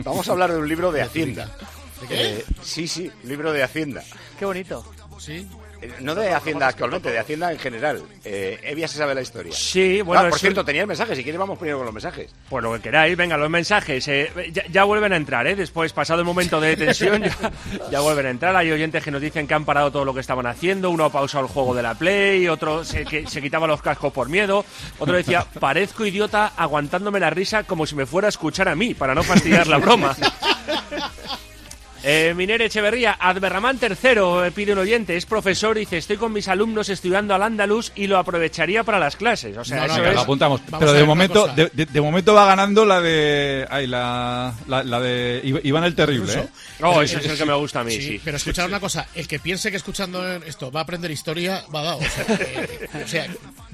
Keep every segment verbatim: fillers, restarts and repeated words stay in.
Vamos a hablar de un libro de Hacienda. ¿De qué? Eh, sí, sí, libro de Hacienda. Qué bonito. Sí. Eh, No de Hacienda actualmente, de Hacienda en general. Eh, Evia se sabe la historia. Sí, bueno... Ah, por es cierto, un- tenías mensajes. Si quieres vamos primero con los mensajes. Pues lo que queráis, venga, los mensajes. eh, ya, ya vuelven a entrar, ¿eh? Después, pasado el momento de tensión, ya, ya vuelven a entrar. Hay oyentes que nos dicen que han parado todo lo que estaban haciendo. Uno ha pausado el juego de la Play, otro se, que, se quitaba los cascos por miedo. Otro decía, parezco idiota aguantándome la risa como si me fuera a escuchar a mí, para no fastidiar la broma. Eh, Miner Echeverría, Adberramán tercero, eh, pide un oyente, es profesor y dice, estoy con mis alumnos estudiando al andaluz y lo aprovecharía para las clases. O sea, No, no, eso venga, es... Lo apuntamos. Vamos Pero a de ver una momento, cosa. de, de- de momento va ganando la de. Ay, la, la, la de Iv- Iván el Terrible, ¿eh? Oh, ese es el que me gusta a mí, Sí, sí. pero escuchar una cosa, el que piense que escuchando esto va a aprender historia, va dado. O sea, que- o sea,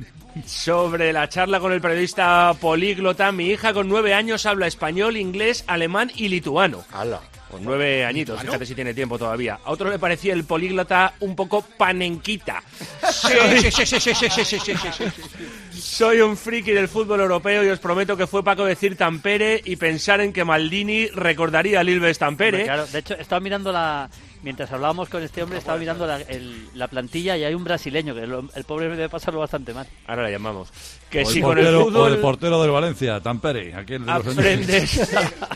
Sobre la charla con el periodista políglota, mi hija con nueve años habla español, inglés, alemán y lituano. ¡Hala! Con nueve añitos, fíjate si tiene tiempo todavía. A otro le parecía el políglota un poco panenquita. Soy, sí, sí, sí, sí, sí, sí, sí, sí, sí, sí. soy un friki del fútbol europeo y os prometo que fue Paco decir Tampere y pensar en que Maldini recordaría a Lilves Tampere. Hombre, claro, de hecho, estaba mirando la... Mientras hablábamos con este hombre, estaba mirando la, el- la plantilla y hay un brasileño que lo- el pobre debe pasarlo bastante mal. Ahora le llamamos. Que O si el, con el portero, o el fútbol portero del Valencia, Tampere. Aquel de los aprendes...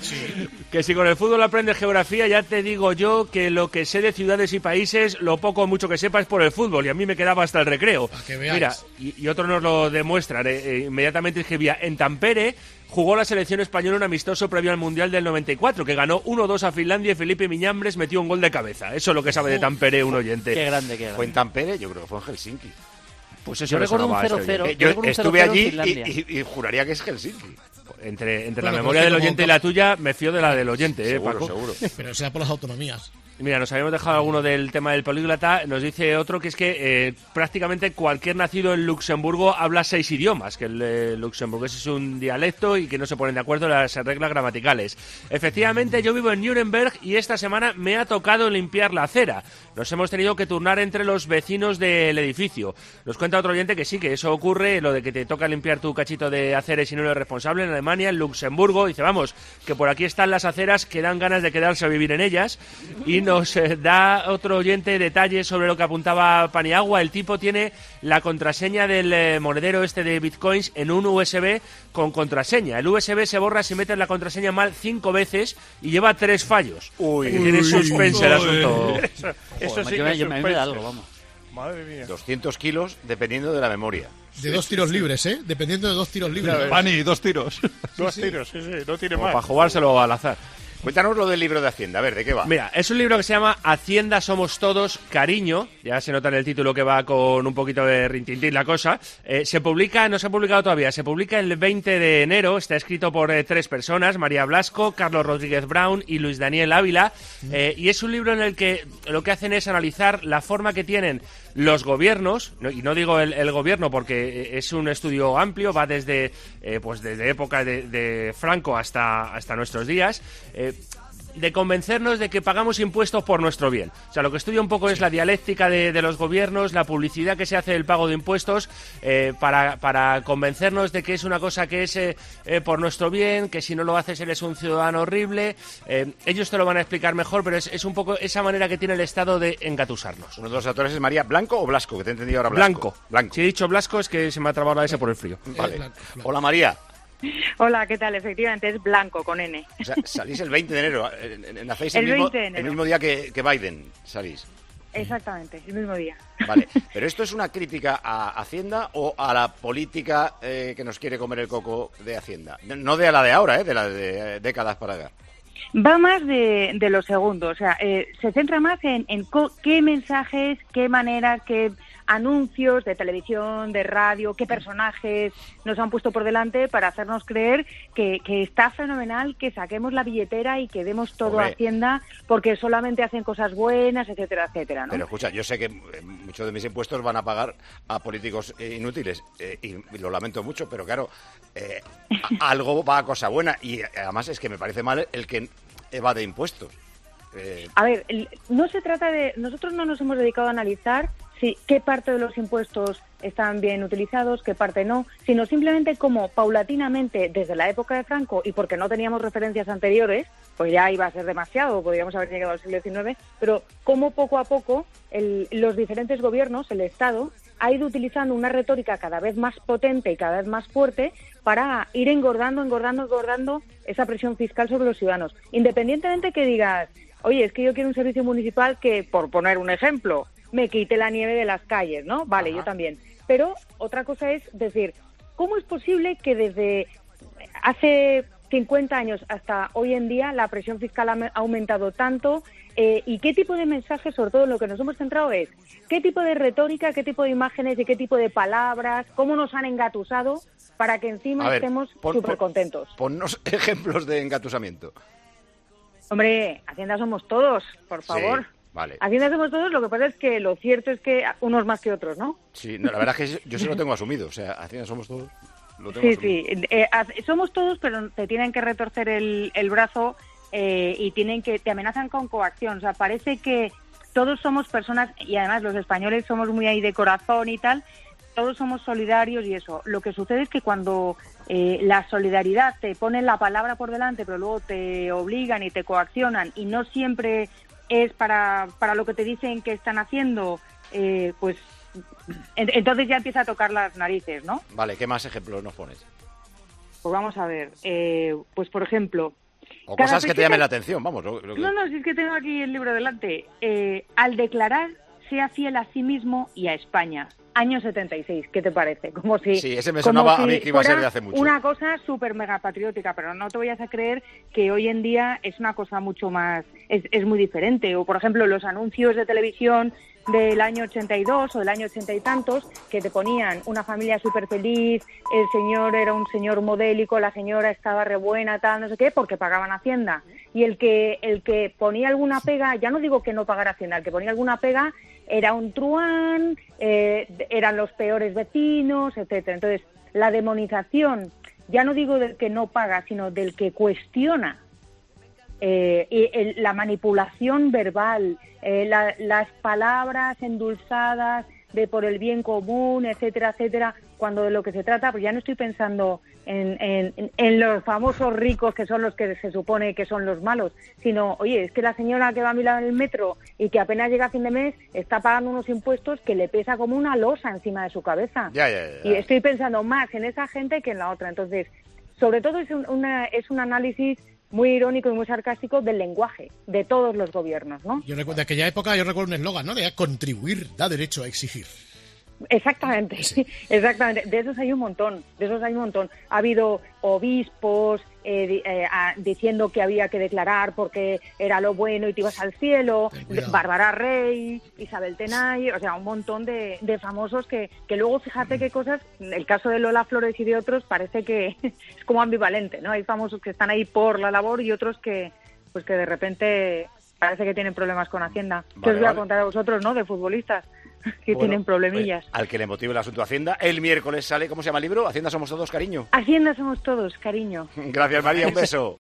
Que si con el fútbol aprendes geografía, ya te digo yo que lo que sé de ciudades y países, lo poco o mucho que sepa es por el fútbol, y a mí me quedaba hasta el recreo. Para que veáis. Mira, y, y otros nos lo demuestran. eh, eh, inmediatamente escribía, en Tampere jugó la selección española un amistoso previo al Mundial del noventa y cuatro, que ganó uno dos a Finlandia y Felipe Miñambres metió un gol de cabeza. Eso es lo que sabe de Tampere un oyente. Qué grande, qué Fue grande. en Tampere, yo creo que fue en Helsinki. Pues eso Yo le recuerdo un sonaba a este cero cero. oyente. Eh, yo recuerdo un estuve cero cero en allí Finlandia. y, y- y juraría que es Helsinki. Entre, entre Bueno, la memoria pero del es que oyente y como- la tuya, me fío de la del oyente, ¿eh, Seguro, Paco? seguro. Pero sea por las autonomías. Y Mira, nos habíamos dejado alguno del tema del políglota. Nos dice otro que es que eh, prácticamente cualquier nacido en Luxemburgo habla seis idiomas, que el eh, luxemburgués es un dialecto y que no se ponen de acuerdo en las reglas gramaticales. Efectivamente, yo vivo en Nuremberg y esta semana me ha tocado limpiar la acera. Nos hemos tenido que turnar entre los vecinos del edificio. Nos cuenta otro oyente que sí, que eso ocurre, lo de que te toca limpiar tu cachito de acera y si no eres responsable en Alemania, en Luxemburgo. Dice, vamos, que por aquí están las aceras que dan ganas de quedarse a vivir en ellas. Y nos eh, da otro oyente detalles sobre lo que apuntaba Paniagua. El tipo tiene la contraseña del eh, monedero este de bitcoins en un U S B con contraseña. El U S B se borra si metes la contraseña mal cinco veces y lleva tres fallos. Uy. Tiene suspense el Uy. asunto. Eso, eso Joder, sí yo que me, es yo me- a mí me da suspense. algo, vamos. Madre mía. doscientos kilos dependiendo de la memoria. De dos tiros libres, ¿eh? Dependiendo de dos tiros libres. Pani, dos tiros. Dos tiros, sí, sí, no tiene Como más. para jugárselo al azar. Cuéntanos lo del libro de Hacienda, a ver, ¿de qué va? Mira, es un libro que se llama Hacienda somos todos, cariño. Ya se nota en el título que va con un poquito de rintintín la cosa. Eh, se publica, no se ha publicado todavía, se publica el veinte de enero. Está escrito por eh, tres personas, María Blasco, Carlos Rodríguez Brown y Luis Daniel Ávila. Eh, y es un libro en el que lo que hacen es analizar la forma que tienen los gobiernos, no- y no digo el, el gobierno porque eh, es un estudio amplio, va desde eh, pues desde época de, de Franco hasta, hasta nuestros días, eh, de convencernos de que pagamos impuestos por nuestro bien. O sea, lo que estudia un poco es la dialéctica de, de los gobiernos, la publicidad que se hace del pago de impuestos, eh, para, para convencernos de que es una cosa que es eh, eh, por nuestro bien, que si no lo haces eres un ciudadano horrible. Eh, ellos te lo van a explicar mejor, pero es, es un poco esa manera que tiene el Estado de engatusarnos. Uno de los autores es María Blanco o Blasco, que te he entendido ahora Blasco. Blanco. Blanco. Si he dicho Blasco es que se me ha trabado la S por el frío. Vale. Eh, Blanco, Blanco. Hola María. Hola, ¿qué tal? Efectivamente es blanco con N. O sea, salís el veinte de enero. eh, eh, Nacéis el, El mismo, veinte de enero. el mismo día que, que Biden. Salís. Exactamente, el mismo día. Vale. Pero esto es una crítica a Hacienda o a la política eh, que nos quiere comer el coco de Hacienda. No de a la de ahora, ¿eh? De la de eh, décadas para acá. Va más de, de lo segundo, o sea, eh, se centra más en, en co- qué mensajes, qué maneras, qué anuncios de televisión, de radio, qué personajes nos han puesto por delante para hacernos creer que, que está fenomenal que saquemos la billetera y que demos todo Hombre. a Hacienda porque solamente hacen cosas buenas, etcétera, etcétera, ¿no? Pero escucha, yo sé que eh, muchos de mis impuestos van a pagar a políticos eh, inútiles eh, y, y lo lamento mucho, pero claro, eh, a- algo va a cosa buena y eh, además es que me parece mal el que evade impuestos. Eh, A ver, el- no se trata de... Nosotros no nos hemos dedicado a analizar si, qué parte de los impuestos están bien utilizados, qué parte no, sino simplemente como paulatinamente desde la época de Franco, y porque no teníamos referencias anteriores, pues ya iba a ser demasiado, podríamos haber llegado al siglo diecinueve, pero cómo poco a poco el, los diferentes gobiernos, el Estado, ha ido utilizando una retórica cada vez más potente y cada vez más fuerte para ir engordando, engordando, engordando esa presión fiscal sobre los ciudadanos. Independientemente que digas, oye, es que yo quiero un servicio municipal que, por poner un ejemplo, me quite la nieve de las calles, ¿no? Vale, Ajá. yo también. Pero otra cosa es decir, ¿cómo es posible que desde hace cincuenta años hasta hoy en día la presión fiscal ha aumentado tanto? Eh, ¿Y qué tipo de mensajes, sobre todo en lo que nos hemos centrado es, qué tipo de retórica, qué tipo de imágenes y qué tipo de palabras, cómo nos han engatusado para que encima ver, estemos súper contentos? Ponnos ejemplos de engatusamiento. Hombre, Hacienda somos todos, por favor. Sí. Vale. Hacienda somos todos, lo que pasa es que lo cierto es que unos más que otros, ¿no? Sí, no, la verdad es que yo sí lo tengo asumido, o sea, Hacienda somos todos, lo tengo sí, asumido. Sí, eh, somos todos, pero te tienen que retorcer el, el brazo eh, y tienen que te amenazan con coacción, o sea, parece que todos somos personas, y además los españoles somos muy ahí de corazón y tal, todos somos solidarios y eso. Lo que sucede es que cuando eh, la solidaridad te ponen la palabra por delante, pero luego te obligan y te coaccionan y no siempre es para, para lo que te dicen que están haciendo, eh, pues en, entonces ya empieza a tocar las narices, ¿no? Vale, ¿qué más ejemplos nos pones? Pues vamos a ver, eh, pues por ejemplo... O cosas que te llamen la atención, vamos. Lo, lo que... No, no, si es que tengo aquí el libro delante. Eh, al declarar, sea fiel a sí mismo y a España. Año setenta y seis, ¿qué te parece? Como si, sí, ese me sonaba si a mí que iba a ser de hace mucho. Una cosa súper mega patriótica, pero no te vayas a creer que hoy en día es una cosa mucho más, es, es muy diferente. O, por ejemplo, los anuncios de televisión del año ochenta y dos o del año ochenta y tantos, que te ponían una familia súper feliz, el señor era un señor modélico, la señora estaba re buena, tal, no sé qué, porque pagaban Hacienda. Y el que, el que ponía alguna pega, ya no digo que no pagara Hacienda, el que ponía alguna pega era un truán, eh, eran los peores vecinos, etcétera. Entonces, la demonización, ya no digo del que no paga, sino del que cuestiona, eh, y el, la manipulación verbal, eh, la, las palabras endulzadas de por el bien común, etcétera, etcétera, cuando de lo que se trata, pues ya no estoy pensando en, en, en los famosos ricos que son los que se supone que son los malos, sino, oye, es que la señora que va a mirar en el metro y que apenas llega a fin de mes está pagando unos impuestos que le pesa como una losa encima de su cabeza. Ya, ya, ya. Y estoy pensando más en esa gente que en la otra. Entonces, sobre todo es un, una, es un análisis muy irónico y muy sarcástico del lenguaje de todos los gobiernos, ¿no? Yo recuerdo de aquella época, yo recuerdo un eslogan, ¿no? De contribuir da derecho a exigir. Exactamente, sí. exactamente. De esos hay un montón, de esos hay un montón. Ha habido obispos eh, eh, a, diciendo que había que declarar porque era lo bueno y te ibas al cielo, Bárbara Rey, Isabel Tenay, o sea, un montón de, de famosos que, que luego, fíjate qué cosas, el caso de Lola Flores y de otros parece que es como ambivalente, ¿no? Hay famosos que están ahí por la labor y otros que, pues que de repente parece que tienen problemas con Hacienda. Vale, ¿Qué os voy vale. a contar a vosotros, no? De futbolistas que bueno, tienen problemillas. Pues, al que le motive el asunto Hacienda, el miércoles sale, ¿cómo se llama el libro? Hacienda somos todos, cariño. Hacienda somos todos, cariño. Gracias, María, un beso.